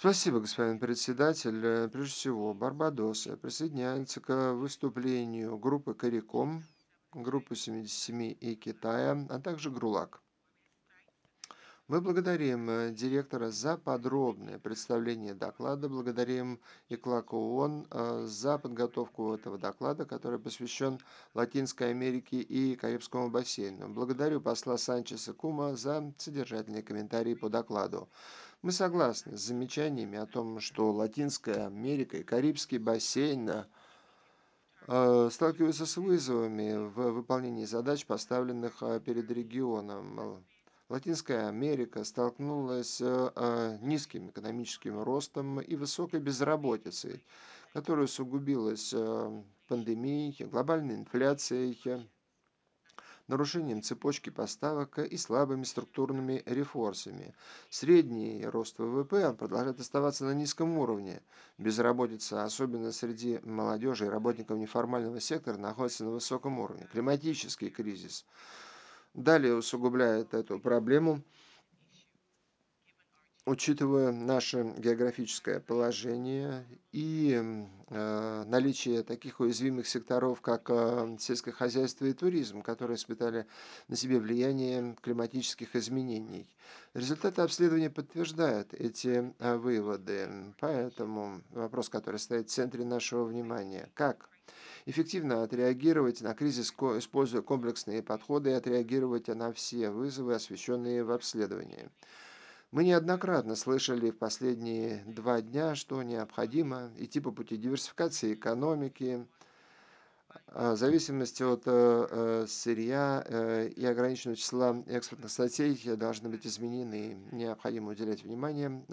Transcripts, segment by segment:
Спасибо, господин председатель. Прежде всего, Барбадос присоединяется к выступлению группы «Кариком», группы 77 и Китая, а также «ГРУЛАК». Мы благодарим директора за подробное представление доклада, благодарим ИКЛАК ООН за подготовку этого доклада, который посвящен Латинской Америке и Карибскому бассейну. Благодарю посла Санчеса Кума за содержательные комментарии по докладу. Мы согласны с замечаниями о том, что Латинская Америка и Карибский бассейн сталкиваются с вызовами в выполнении задач, поставленных перед регионом. Латинская Америка столкнулась с низким экономическим ростом и высокой безработицей, которая усугубилась пандемией, глобальной инфляцией, нарушением цепочки поставок и слабыми структурными реформами. Средний рост ВВП продолжает оставаться на низком уровне. Безработица, особенно среди молодежи и работников неформального сектора, находится на высоком уровне. Климатический кризис далее усугубляет эту проблему. Учитывая наше географическое положение и наличие таких уязвимых секторов, как сельское хозяйство и туризм, которые испытали на себе влияние климатических изменений. Результаты обследования подтверждают эти выводы. Поэтому вопрос, который стоит в центре нашего внимания, как эффективно отреагировать на кризис, используя комплексные подходы и отреагировать на все вызовы, освещенные в обследовании. Мы неоднократно слышали в последние 2 дня, что необходимо идти по пути диверсификации экономики, зависимости от сырья и ограниченного числа экспортных статей должны быть изменены. Необходимо уделять внимание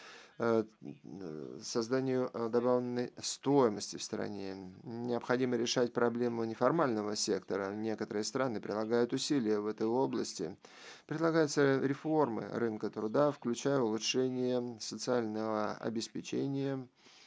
созданию добавленной стоимости в стране. Необходимо решать проблему неформального сектора. Некоторые страны прилагают усилия в этой области. Предлагаются реформы рынка труда, включая улучшение социального обеспечения,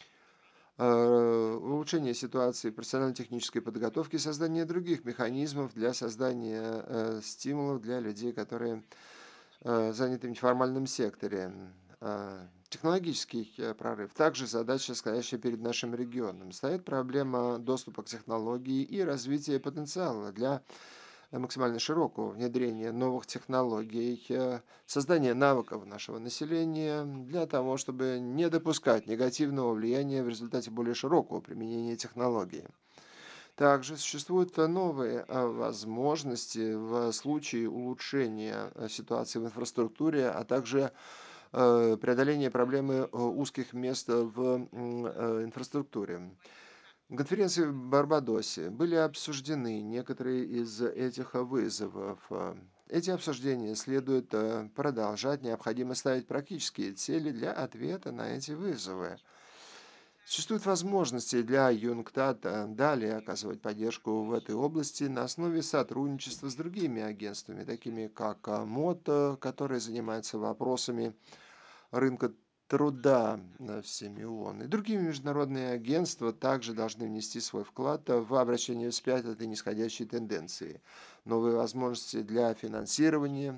улучшение ситуации профессионально-технической подготовки, создание других механизмов для создания стимулов для людей, которые заняты в неформальном секторе. Технологический прорыв. Также задача, стоящая перед нашим регионом. Стоит проблема доступа к технологии и развития потенциала для максимально широкого внедрения новых технологий, создания навыков нашего населения для того, чтобы не допускать негативного влияния в результате более широкого применения технологий. Также существуют новые возможности в случае улучшения ситуации в инфраструктуре, а также преодоления проблемы узких мест в инфраструктуре. На конференции в Барбадосе были обсуждены некоторые из этих вызовов. Эти обсуждения следует продолжать. Необходимо ставить практические цели для ответа на эти вызовы. Существуют возможности для ЮНКТАД далее оказывать поддержку в этой области на основе сотрудничества с другими агентствами, такими как МОД, которые занимаются вопросами рынка труда всеми ООН. И другие международные агентства также должны внести свой вклад в обращение вспять этой нисходящей тенденции. Новые возможности для финансирования,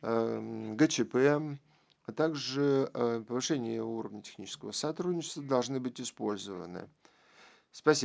ГЧП, а также повышение уровня технического сотрудничества должны быть использованы. Спасибо.